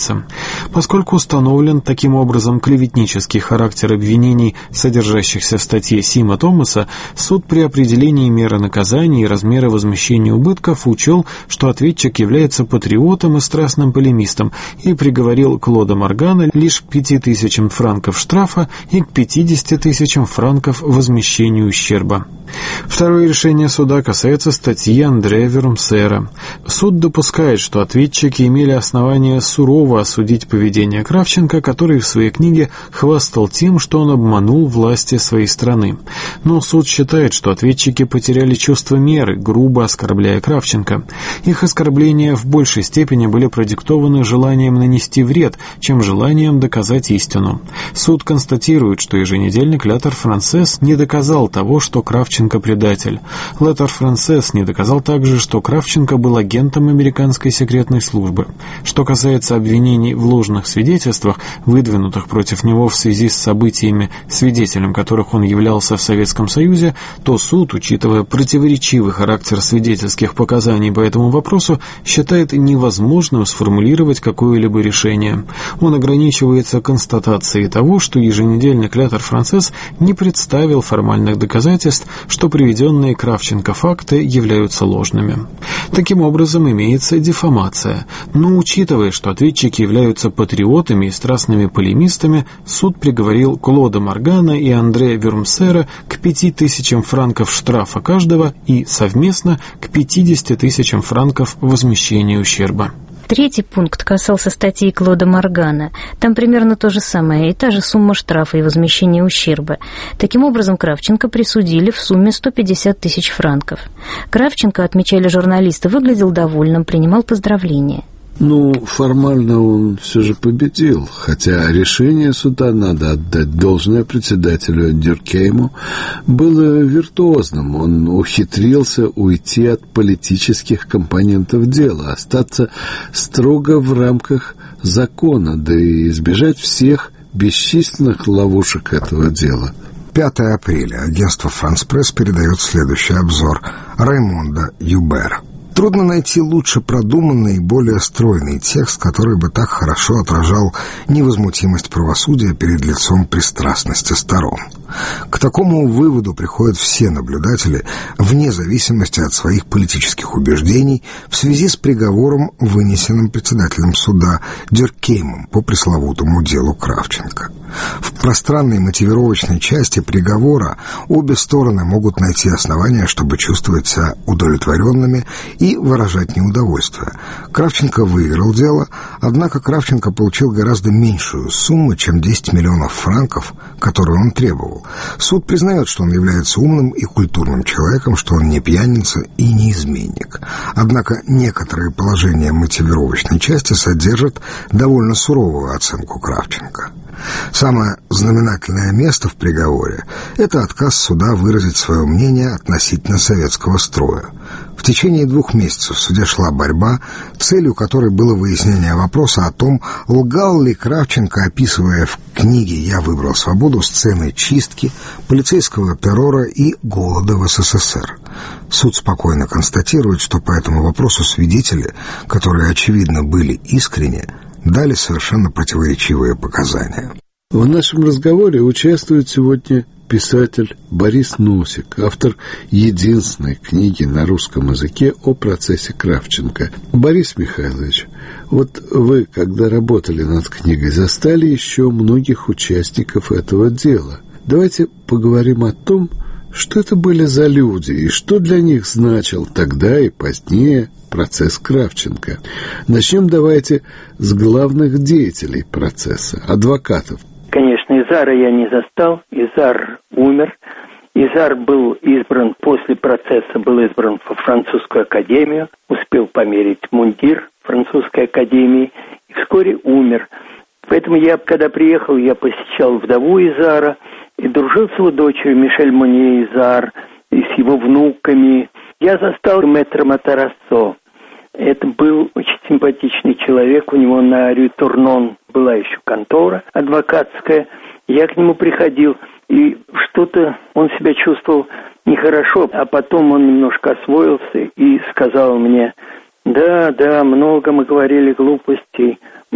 разумеется. Поскольку установлен таким образом клеветнический характер обвинений, содержащихся в статье Сима Томаса, суд при определении меры наказания и размера возмещения убытков учел, что ответчик является патриотом и страстным полемистом, и приговорил Клода Моргана лишь к пяти тысячам франков штрафа и к пятидесяти тысячам франков возмещению ущерба. Второе решение суда касается статьи Андре Вермсера. Суд допускает, что ответчики имели основания сурово осудить поведение Кравченко, который в своей книге хвастал тем, что он обманул власти своей страны. Но суд считает, что ответчики потеряли чувство меры, грубо оскорбляя Кравченко. Их оскорбления в большей степени были продиктованы желанием нанести вред, чем желанием доказать истину. Суд констатирует, что еженедельник «Летер Франсес» не доказал того, что Кравченко предатель. «Летер Франсес» не доказал также, что Кравченко был агентом американской секретной службы. Что касается обвинений в ложных свидетельствах, выдвинутых против него в связи с событиями, свидетелем которых он являлся в Советском Союзе, то суд, учитывая противоречивый характер свидетельских показаний по этому вопросу, считает невозможным сформулировать какое-либо решение. Он ограничивается констатацией того, что еженедельник «Летер Франсес» не представил формальных доказательств, что приведенные Кравченко факты являются ложными. Таким образом, имеется дефамация. Но, учитывая, что ответчики являются патриотами и страстными полемистами, суд приговорил Клода Моргана и Андре Вермсера к пяти тысячам франков штрафа каждого и совместно к пятидесяти тысячам франков возмещения ущерба. Третий пункт касался статьи Клода Моргана. Там примерно то же самое, и та же сумма штрафа и возмещения ущерба. Таким образом, Кравченко присудили в сумме сто пятьдесят тысяч франков. Кравченко, отмечали журналисты, выглядел довольным, принимал поздравления. Ну, формально он все же победил, хотя решение суда, надо отдать должное председателю Дюркейму, было виртуозным. Он ухитрился уйти от политических компонентов дела, остаться строго в рамках закона, да и избежать всех бесчисленных ловушек этого дела. пятого апреля агентство «Франс Пресс» передает следующий обзор Раймонда Юбера. Трудно найти лучше продуманный и более стройный текст, который бы так хорошо отражал невозмутимость правосудия перед лицом пристрастности сторон. К такому выводу приходят все наблюдатели, вне зависимости от своих политических убеждений, в связи с приговором, вынесенным председателем суда Дюркеймом по пресловутому делу Кравченко. В пространной мотивировочной части приговора обе стороны могут найти основания, чтобы чувствовать себя удовлетворенными и выражать неудовольствие. Кравченко выиграл дело, однако Кравченко получил гораздо меньшую сумму, чем десять миллионов франков, которые он требовал. Суд признает, что он является умным и культурным человеком, что он не пьяница и не изменник. Однако некоторые положения мотивировочной части содержат довольно суровую оценку Кравченко. Самое знаменательное место в приговоре – это отказ суда выразить свое мнение относительно советского строя. В течение двух месяцев в суде шла борьба, целью которой было выяснение вопроса о том, лгал ли Кравченко, описывая в книге «Я выбрал свободу» сцены чистки, полицейского террора и голода в СССР. Суд спокойно констатирует, что по этому вопросу свидетели, которые, очевидно, были искренни, дали совершенно противоречивые показания. В нашем разговоре участвует сегодня писатель Борис Носик, автор единственной книги на русском языке о процессе Кравченко. Борис Михайлович, вот вы, когда работали над книгой, застали еще многих участников этого дела. Давайте поговорим о том, что это были за люди и что для них значил тогда и позднее процесс Кравченко. Начнем давайте с главных деятелей процесса, адвокатов. Конечно, Изара я не застал, Изар умер. Изар был избран после процесса, был избран в французскую академию, успел померить мундир французской академии и вскоре умер. Поэтому я, когда приехал, я посещал вдову Изара и дружил с его дочерью Мишель Монье Изар и с его внуками. Я застал мэтра Матарассо. Это был очень симпатичный человек. У него на Рю Турнон была еще контора адвокатская. Я к нему приходил, и что-то он себя чувствовал нехорошо. А потом он немножко освоился и сказал мне: да, да, много мы говорили глупостей,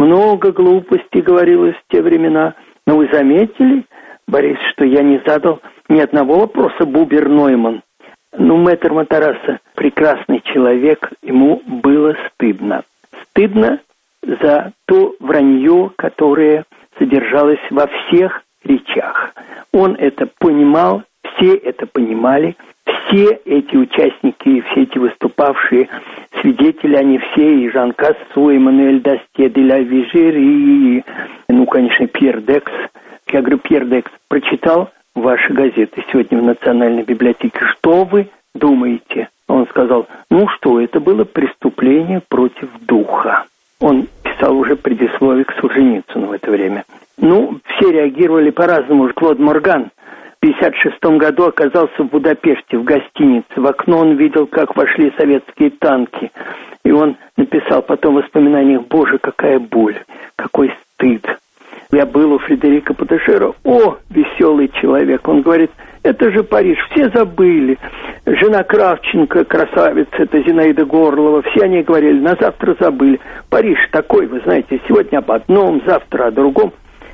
много глупостей говорилось в те времена. Но вы заметили, Борис, что я не задал ни одного вопроса Бубер-Нойман? Ну, мэтр Матарасса, прекрасный человек, ему было стыдно. Стыдно за то вранье, которое содержалось во всех речах. Он это понимал, все это понимали, все эти участники, все эти выступавшие свидетели, они все, и Жан Кассу, и Эммануэль Дастье де ла Вижер, и, ну, конечно, Пьер Декс. Я говорю, Пьер Декс, прочитал ваши газеты сегодня в Национальной библиотеке. Что вы думаете? Он сказал, ну что, это было преступление против духа. Он писал уже предисловие к Солженицыну в это время. Ну, все реагировали по-разному. Клод Морган в пятьдесят шестом году оказался в Будапеште, в гостинице. В окно он видел, как вошли советские танки. И он написал потом в воспоминаниях, боже, какая боль, какой стыд. Я был у Фредерика Потешера. О, веселый человек. Он говорит, это же Париж, все забыли. Жена Кравченко, красавица, это Зинаида Горлова. Все они говорили, на завтра забыли. Париж такой, вы знаете, сегодня об одном, завтра о другом.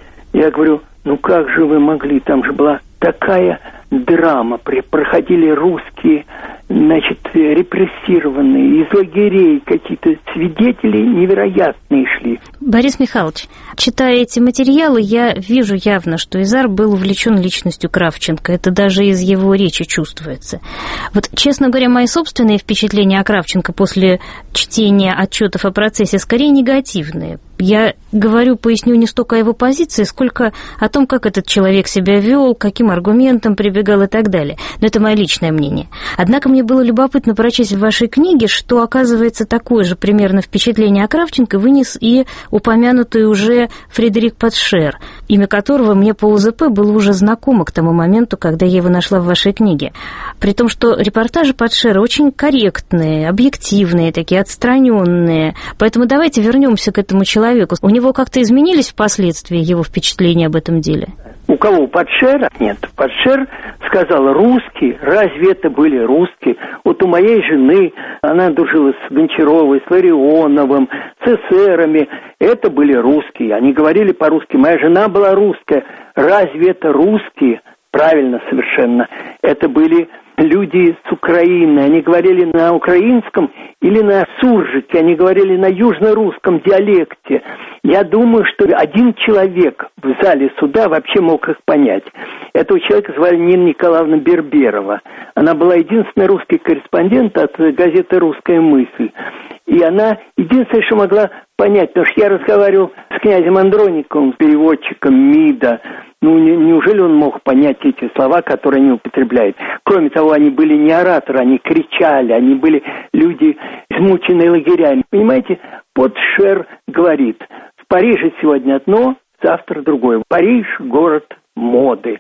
Я говорю, ну как же вы могли, там же была такая драма, проходили русские, значит, репрессированные, из лагерей какие-то свидетели невероятные шли. Борис Михайлович, читая эти материалы, я вижу явно, что Изар был увлечен личностью Кравченко. Это даже из его речи чувствуется. Вот, честно говоря, мои собственные впечатления о Кравченко после чтения отчетов о процессе скорее негативные. Я говорю, поясню не столько о его позиции, сколько о том, как этот человек себя вел, каким аргументам прибегал и так далее. Но это мое личное мнение. Однако мне было любопытно прочесть в вашей книге, что, оказывается, такое же примерно впечатление о Кравченко вынес и упомянутый уже Фредерик Потшер, имя которого мне по УЗП было уже знакомо к тому моменту, когда я его нашла в вашей книге. При том, что репортажи Потшера очень корректные, объективные, такие отстраненные. Поэтому давайте вернемся к этому человеку. У него как-то изменились впоследствии его впечатления об этом деле? У кого? У Потшера? Нет. Потшер сказал, русские, разве это были русские? Вот у моей жены, она дружила с Гончаровой, с Ларионовым, с эсерами. Это были русские. Они говорили по-русски. Моя жена была русская. Разве это русские? Правильно совершенно. Это были люди с Украины. Они говорили на украинском или на суржике. Они говорили на южно-русском диалекте. Я думаю, что один человек в зале суда вообще мог их понять. Этого человека звали Нина Николаевна Берберова. Она была единственный русский корреспондент от газеты «Русская мысль». И она единственное, что могла понять, потому что я разговаривал с князем Андрониковым, с переводчиком МИДа. Ну, не, неужели он мог понять эти слова, которые они употребляют? Кроме того, они были не ораторы, они кричали, они были люди, измученные лагерями. Понимаете, Потшер говорит, в Париже сегодня одно, завтра другое. Париж – город моды.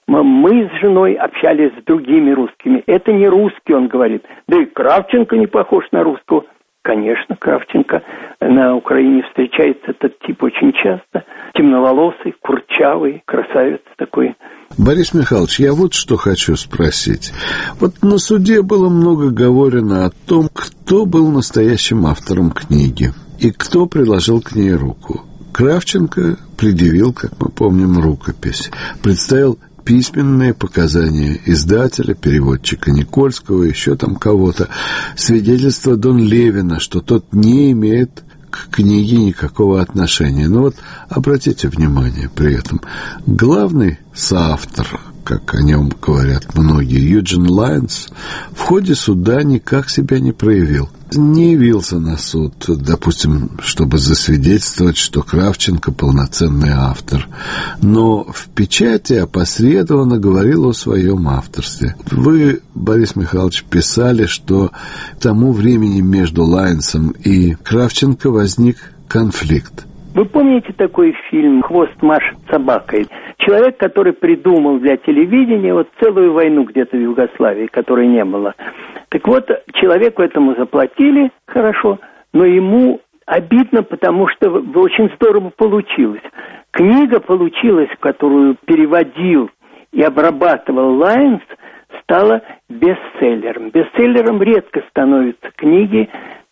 Мы с женой общались с другими русскими. Это не русский, он говорит. Да и Кравченко не похож на русского. Конечно, Кравченко. На Украине встречается этот тип очень часто. Темноволосый, курчавый, красавец такой. Борис Михайлович, я вот что хочу спросить. Вот на суде было много говорено о том, кто был настоящим автором книги и кто приложил к ней руку. Кравченко предъявил, как мы помним, рукопись, представил письменные показания издателя, переводчика Никольского, еще там кого-то, свидетельство Дон Левина, что тот не имеет к книге никакого отношения. Но вот обратите внимание при этом, главный соавтор, как о нем говорят многие, Юджин Лайнс, в ходе суда никак себя не проявил. Не явился на суд, допустим, чтобы засвидетельствовать, что Кравченко полноценный автор. Но в печати опосредованно говорил о своем авторстве. Вы, Борис Михайлович, писали, что к тому времени между Лайнсом и Кравченко возник конфликт. Вы помните такой фильм «Хвост машет собакой»? Человек, который придумал для телевидения вот целую войну где-то в Югославии, которой не было. Так вот, человеку этому заплатили хорошо, но ему обидно, потому что очень здорово получилось. Книга получилась, которую переводил и обрабатывал Лайнс, стала бестселлером. Бестселлером редко становятся книги,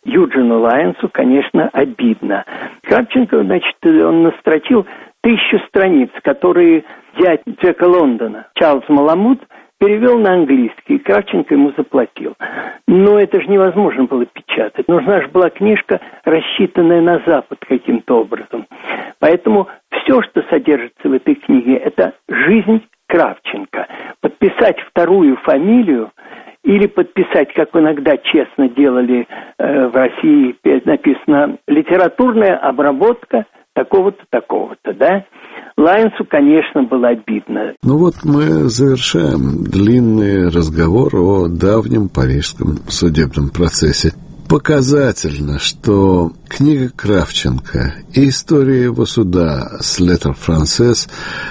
Юджину Лайонсу, конечно, обидно. Кравченко, значит, он настрочил тысячу страниц, которые зять Джека Лондона, Чарльз Маламут, перевел на английский, и Кравченко ему заплатил. Но это же невозможно было печатать. Нужна же была книжка, рассчитанная на Запад каким-то образом. Поэтому все, что содержится в этой книге, это жизнь Кравченко. Подписать вторую фамилию или подписать, как иногда честно делали э, в России, написано «литературная обработка такого-то, такого-то», да? Лайонсу, конечно, было обидно. Ну вот мы завершаем длинный разговор о давнем парижском судебном процессе. Показательно, что книга Кравченко и история его суда с «Lettres Françaises»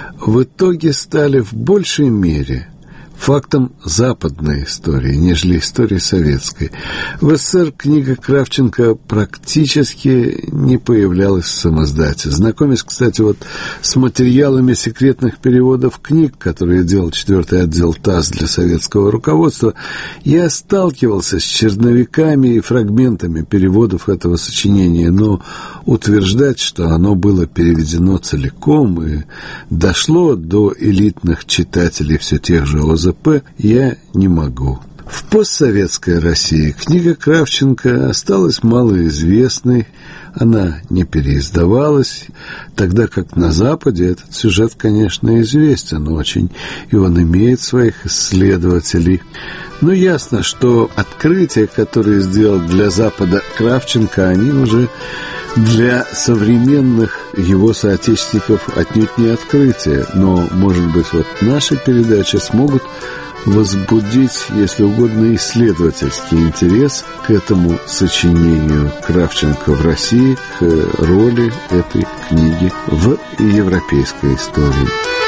в итоге стали в большей мере фактом западной истории, нежели истории советской. В СССР книга Кравченко практически не появлялась в самоиздате. Знакомясь, кстати, вот с материалами секретных переводов книг, которые делал четвертый отдел ТАСС для советского руководства, я сталкивался с черновиками и фрагментами переводов этого сочинения, но утверждать, что оно было переведено целиком и дошло до элитных читателей все тех же ОЗП, я не могу. В постсоветской России книга Кравченко осталась малоизвестной, она не переиздавалась, тогда как на Западе этот сюжет, конечно, известен очень, и он имеет своих исследователей. Но ясно, что открытия, которые сделал для Запада Кравченко, они уже для современных его соотечественников отнюдь не открытие, но, может быть, вот наши передачи смогут возбудить, если угодно, исследовательский интерес к этому сочинению Кравченко в России, к роли этой книги в европейской истории.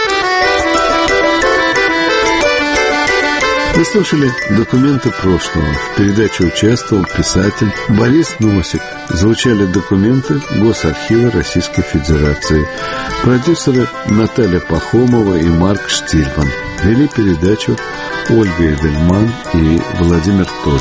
Вы слушали «Документы прошлого». В передаче участвовал писатель Борис Носик. Звучали документы Госархива Российской Федерации. Продюсеры Наталья Пахомова и Марк Штильман. Вели передачу Ольга Эдельман и Владимир Тольц.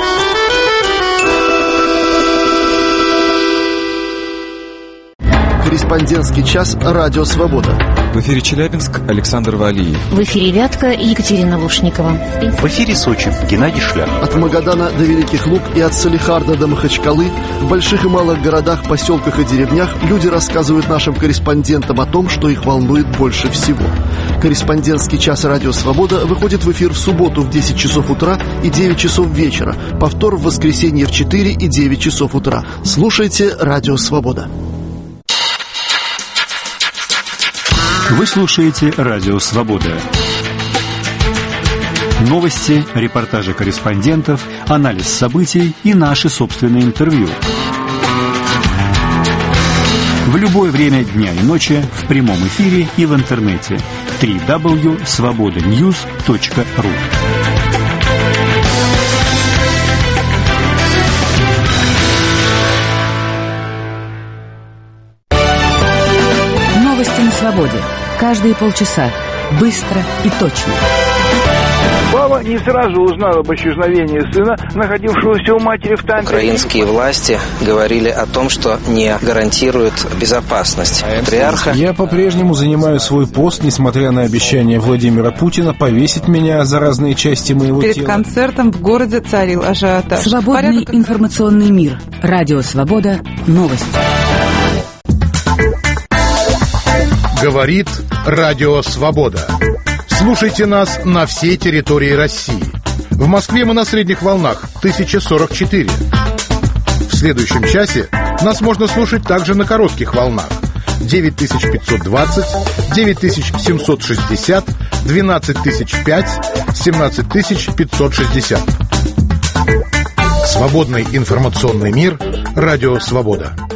Корреспондентский час «Радио Свобода». В эфире Челябинск, Александр Валиев. В эфире Вятка и Екатерина Лушникова. В эфире Сочи, Геннадий Шляп. От Магадана до Великих Луг и от Салихарда до Махачкалы в больших и малых городах, поселках и деревнях люди рассказывают нашим корреспондентам о том, что их волнует больше всего. Корреспондентский час «Радио Свобода» выходит в эфир в субботу в десять часов утра и девять часов вечера, повтор в воскресенье в четыре и девять часов утра. Слушайте «Радио Свобода». Вы слушаете «Радио Свобода». Новости, репортажи корреспондентов, анализ событий и наши собственные интервью. В любое время дня и ночи в прямом эфире и в интернете. дабл ю дабл ю дабл ю точка свобода ньюс точка ру. Новости на свободе. Каждые полчаса. Быстро и точно. Пава не сразу узнал об исчезновении сына, находившегося у матери в Тампере. Украинские власти говорили о том, что не гарантируют безопасность патриарха. Я по-прежнему занимаю свой пост, несмотря на обещание Владимира Путина повесить меня за разные части моего Перед тела. Перед концертом в городе царил ажиотаж. Свободный Порядок... информационный мир. Радио Свобода. Новости. Говорит Радио Свобода. Слушайте нас на всей территории России. В Москве мы на средних волнах тысяча сорок четыре. В следующем часе нас можно слушать также на коротких волнах девять тысяч пятьсот двадцать, девять тысяч семьсот шестьдесят, двенадцать тысяч пять, семнадцать тысяч пятьсот шестьдесят. Свободный информационный мир. Радио Свобода.